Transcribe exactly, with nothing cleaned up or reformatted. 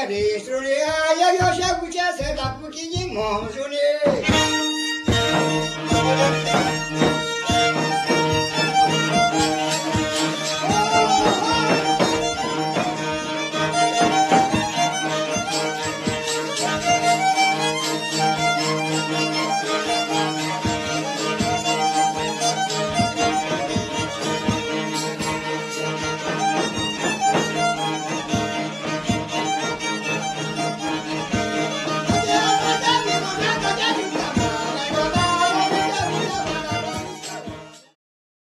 ristrule, eu eu și cu ce să da cu chini monjune.